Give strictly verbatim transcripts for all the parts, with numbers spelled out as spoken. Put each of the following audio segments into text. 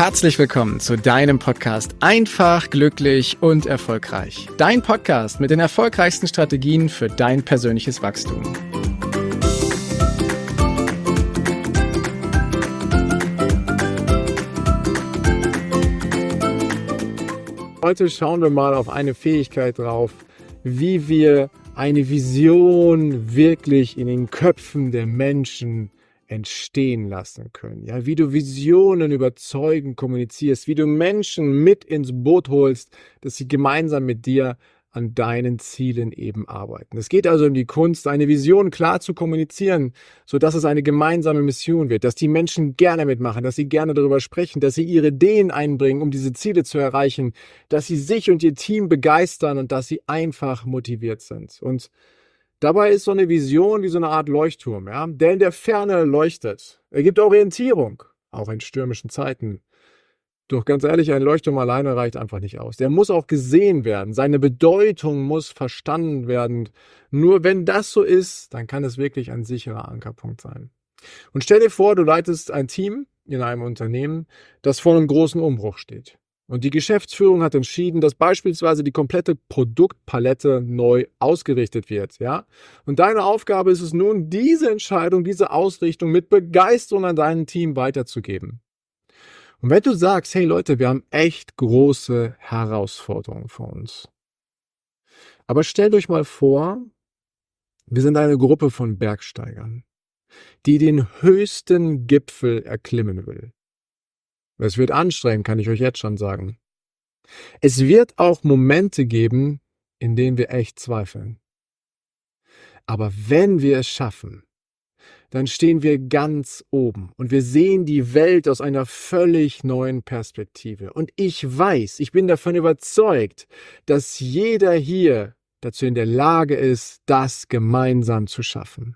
Herzlich willkommen zu deinem Podcast Einfach, glücklich und erfolgreich. Dein Podcast mit den erfolgreichsten Strategien für dein persönliches Wachstum. Heute schauen wir mal auf eine Fähigkeit drauf, wie wir eine Vision wirklich in den Köpfen der Menschen entstehen lassen können. Ja, wie du Visionen überzeugend kommunizierst, wie du Menschen mit ins Boot holst, dass sie gemeinsam mit dir an deinen Zielen eben arbeiten. Es geht also um die Kunst, eine Vision klar zu kommunizieren, sodass es eine gemeinsame Mission wird, dass die Menschen gerne mitmachen, dass sie gerne darüber sprechen, dass sie ihre Ideen einbringen, um diese Ziele zu erreichen, dass sie sich und ihr Team begeistern und dass sie einfach motiviert sind. Und dabei ist so eine Vision wie so eine Art Leuchtturm, ja, der in der Ferne leuchtet. Er gibt Orientierung, auch in stürmischen Zeiten. Doch ganz ehrlich, ein Leuchtturm alleine reicht einfach nicht aus. Der muss auch gesehen werden. Seine Bedeutung muss verstanden werden. Nur wenn das so ist, dann kann es wirklich ein sicherer Ankerpunkt sein. Und stell dir vor, du leitest ein Team in einem Unternehmen, das vor einem großen Umbruch steht. Und die Geschäftsführung hat entschieden, dass beispielsweise die komplette Produktpalette neu ausgerichtet wird, ja? Und deine Aufgabe ist es nun, diese Entscheidung, diese Ausrichtung mit Begeisterung an dein Team weiterzugeben. Und wenn du sagst, hey Leute, wir haben echt große Herausforderungen vor uns. Aber stellt euch mal vor, wir sind eine Gruppe von Bergsteigern, die den höchsten Gipfel erklimmen will. Es wird anstrengend, kann ich euch jetzt schon sagen. Es wird auch Momente geben, in denen wir echt zweifeln. Aber wenn wir es schaffen, dann stehen wir ganz oben und wir sehen die Welt aus einer völlig neuen Perspektive. Und ich weiß, ich bin davon überzeugt, dass jeder hier dazu in der Lage ist, das gemeinsam zu schaffen.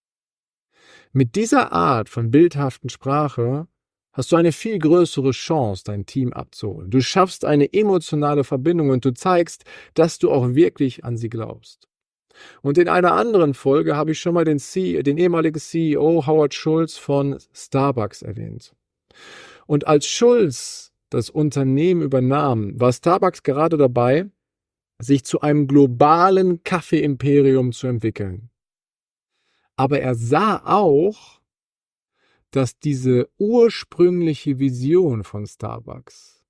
Mit dieser Art von bildhaften Sprache hast du eine viel größere Chance, dein Team abzuholen. Du schaffst eine emotionale Verbindung und du zeigst, dass du auch wirklich an sie glaubst. Und in einer anderen Folge habe ich schon mal den, C- den ehemaligen C E O Howard Schultz von Starbucks erwähnt. Und als Schultz das Unternehmen übernahm, war Starbucks gerade dabei, sich zu einem globalen Kaffeeimperium zu entwickeln. Aber er sah auch, dass diese ursprüngliche Vision von Starbucks,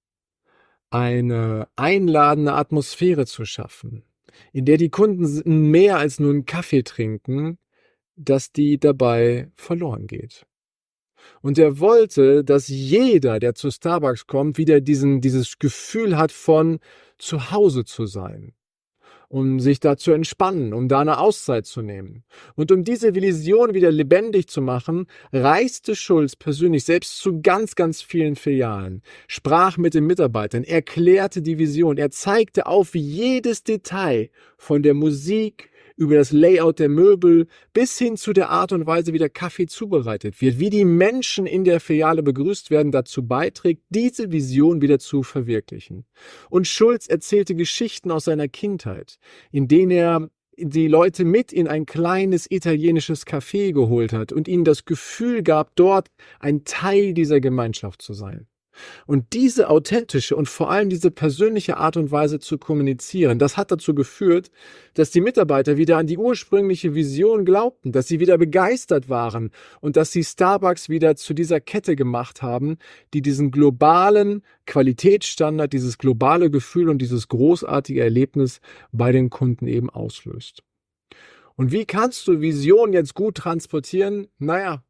eine einladende Atmosphäre zu schaffen, in der die Kunden mehr als nur einen Kaffee trinken, dass die dabei verloren geht. Und er wollte, dass jeder, der zu Starbucks kommt, wieder diesen, dieses Gefühl hat von zu Hause zu sein, um sich da zu entspannen, um da eine Auszeit zu nehmen. Und um diese Vision wieder lebendig zu machen, reiste Schultz persönlich selbst zu ganz, ganz vielen Filialen, sprach mit den Mitarbeitern, erklärte die Vision, er zeigte auf jedes Detail von der Musik über das Layout der Möbel bis hin zu der Art und Weise, wie der Kaffee zubereitet wird, wie die Menschen in der Filiale begrüßt werden, dazu beiträgt, diese Vision wieder zu verwirklichen. Und Schultz erzählte Geschichten aus seiner Kindheit, in denen er die Leute mit in ein kleines italienisches Café geholt hat und ihnen das Gefühl gab, dort ein Teil dieser Gemeinschaft zu sein. Und diese authentische und vor allem diese persönliche Art und Weise zu kommunizieren, das hat dazu geführt, dass die Mitarbeiter wieder an die ursprüngliche Vision glaubten, dass sie wieder begeistert waren und dass sie Starbucks wieder zu dieser Kette gemacht haben, die diesen globalen Qualitätsstandard, dieses globale Gefühl und dieses großartige Erlebnis bei den Kunden eben auslöst. Und wie kannst du Vision jetzt gut transportieren? Naja,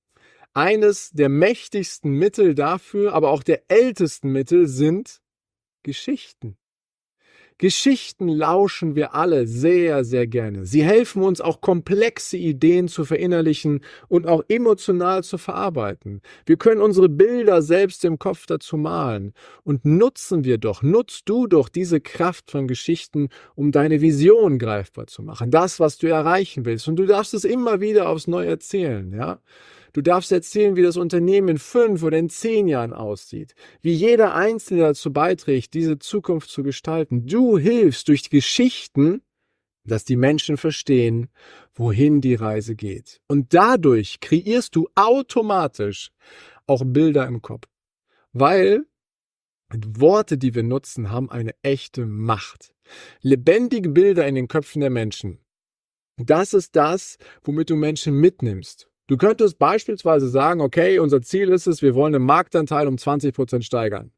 eines der mächtigsten Mittel dafür, aber auch der ältesten Mittel sind Geschichten. Geschichten lauschen wir alle sehr, sehr gerne. Sie helfen uns auch komplexe Ideen zu verinnerlichen und auch emotional zu verarbeiten. Wir können unsere Bilder selbst im Kopf dazu malen. Und nutzen wir doch, nutzt du doch diese Kraft von Geschichten, um deine Vision greifbar zu machen. Das, was du erreichen willst. Und du darfst es immer wieder aufs Neue erzählen, ja? Du darfst erzählen, wie das Unternehmen in fünf oder in zehn Jahren aussieht, wie jeder Einzelne dazu beiträgt, diese Zukunft zu gestalten. Du hilfst durch Geschichten, dass die Menschen verstehen, wohin die Reise geht. Und dadurch kreierst du automatisch auch Bilder im Kopf. Weil Worte, die wir nutzen, haben eine echte Macht. Lebendige Bilder in den Köpfen der Menschen. Das ist das, womit du Menschen mitnimmst. Du könntest beispielsweise sagen, okay, unser Ziel ist es, wir wollen den Marktanteil um zwanzig Prozent steigern.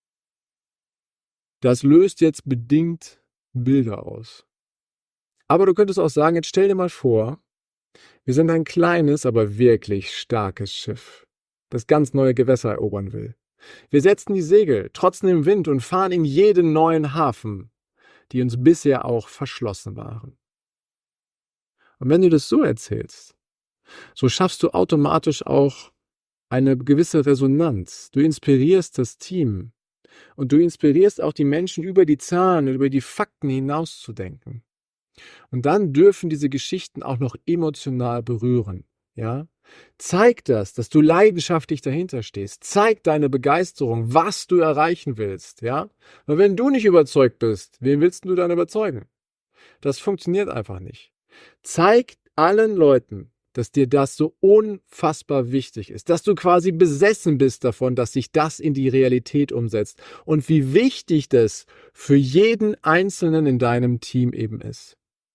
Das löst jetzt bedingt Bilder aus. Aber du könntest auch sagen, jetzt stell dir mal vor, wir sind ein kleines, aber wirklich starkes Schiff, das ganz neue Gewässer erobern will. Wir setzen die Segel, trotzen dem Wind und fahren in jeden neuen Hafen, die uns bisher auch verschlossen waren. Und wenn du das so erzählst, so schaffst du automatisch auch eine gewisse Resonanz. Du inspirierst das Team und du inspirierst auch die Menschen, über die Zahlen und über die Fakten hinauszudenken. Und dann dürfen diese Geschichten auch noch emotional berühren. Ja? Zeig das, dass du leidenschaftlich dahinter stehst. Zeig deine Begeisterung, was du erreichen willst. Ja? Weil wenn du nicht überzeugt bist, wen willst du dann überzeugen? Das funktioniert einfach nicht. Zeig allen Leuten, dass dir das so unfassbar wichtig ist, dass du quasi besessen bist davon, dass sich das in die Realität umsetzt und wie wichtig das für jeden Einzelnen in deinem Team eben ist.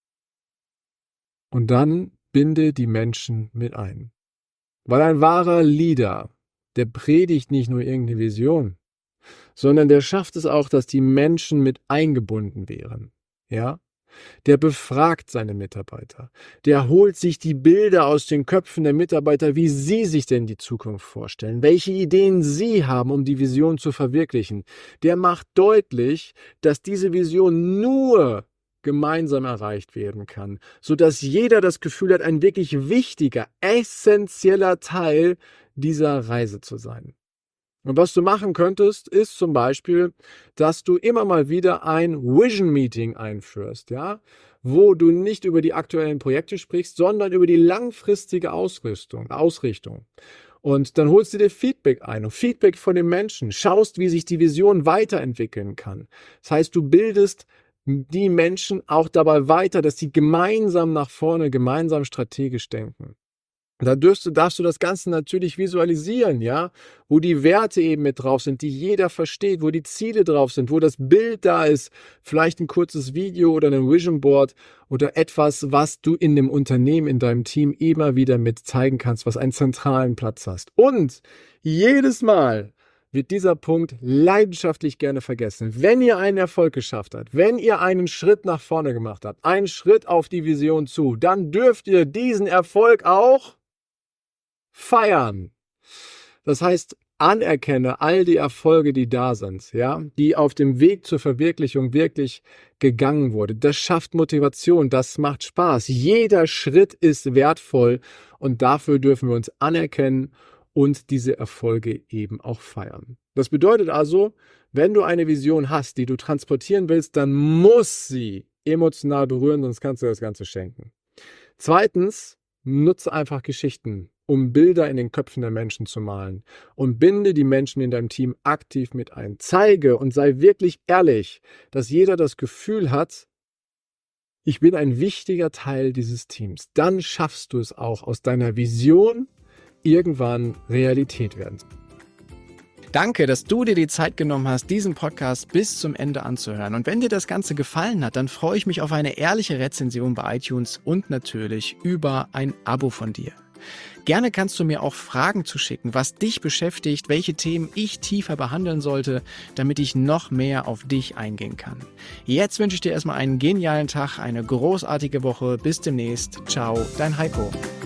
Und dann binde die Menschen mit ein. Weil ein wahrer Leader, der predigt nicht nur irgendeine Vision, sondern der schafft es auch, dass die Menschen mit eingebunden wären. Ja? Der befragt seine Mitarbeiter. Der holt sich die Bilder aus den Köpfen der Mitarbeiter, wie sie sich denn die Zukunft vorstellen, welche Ideen sie haben, um die Vision zu verwirklichen. Der macht deutlich, dass diese Vision nur gemeinsam erreicht werden kann, sodass jeder das Gefühl hat, ein wirklich wichtiger, essentieller Teil dieser Reise zu sein. Und was du machen könntest, ist zum Beispiel, dass du immer mal wieder ein Vision Meeting einführst, ja, wo du nicht über die aktuellen Projekte sprichst, sondern über die langfristige Ausrichtung, Ausrichtung. Und dann holst du dir Feedback ein und Feedback von den Menschen, schaust, wie sich die Vision weiterentwickeln kann. Das heißt, du bildest die Menschen auch dabei weiter, dass sie gemeinsam nach vorne, gemeinsam strategisch denken. Da darfst du, darfst du das Ganze natürlich visualisieren, ja, wo die Werte eben mit drauf sind, die jeder versteht, wo die Ziele drauf sind, wo das Bild da ist, vielleicht ein kurzes Video oder ein Vision Board oder etwas, was du in dem Unternehmen, in deinem Team immer wieder mit zeigen kannst, was einen zentralen Platz hast. Und jedes Mal wird dieser Punkt leidenschaftlich gerne vergessen. Wenn ihr einen Erfolg geschafft habt, wenn ihr einen Schritt nach vorne gemacht habt, einen Schritt auf die Vision zu, dann dürft ihr diesen Erfolg auch feiern. Das heißt, anerkenne all die Erfolge, die da sind, ja, die auf dem Weg zur Verwirklichung wirklich gegangen wurde. Das schafft Motivation, das macht Spaß. Jeder Schritt ist wertvoll und dafür dürfen wir uns anerkennen und diese Erfolge eben auch feiern. Das bedeutet also, wenn du eine Vision hast, die du transportieren willst, dann muss sie emotional berühren, sonst kannst du das Ganze schenken. Zweitens, nutze einfach Geschichten, um Bilder in den Köpfen der Menschen zu malen und binde die Menschen in deinem Team aktiv mit ein. Zeige und sei wirklich ehrlich, dass jeder das Gefühl hat, ich bin ein wichtiger Teil dieses Teams. Dann schaffst du es auch, aus deiner Vision irgendwann Realität werden. Danke, dass du dir die Zeit genommen hast, diesen Podcast bis zum Ende anzuhören. Und wenn dir das Ganze gefallen hat, dann freue ich mich auf eine ehrliche Rezension bei iTunes und natürlich über ein Abo von dir. Gerne kannst du mir auch Fragen zuschicken, was dich beschäftigt, welche Themen ich tiefer behandeln sollte, damit ich noch mehr auf dich eingehen kann. Jetzt wünsche ich dir erstmal einen genialen Tag, eine großartige Woche. Bis demnächst. Ciao, dein Heiko.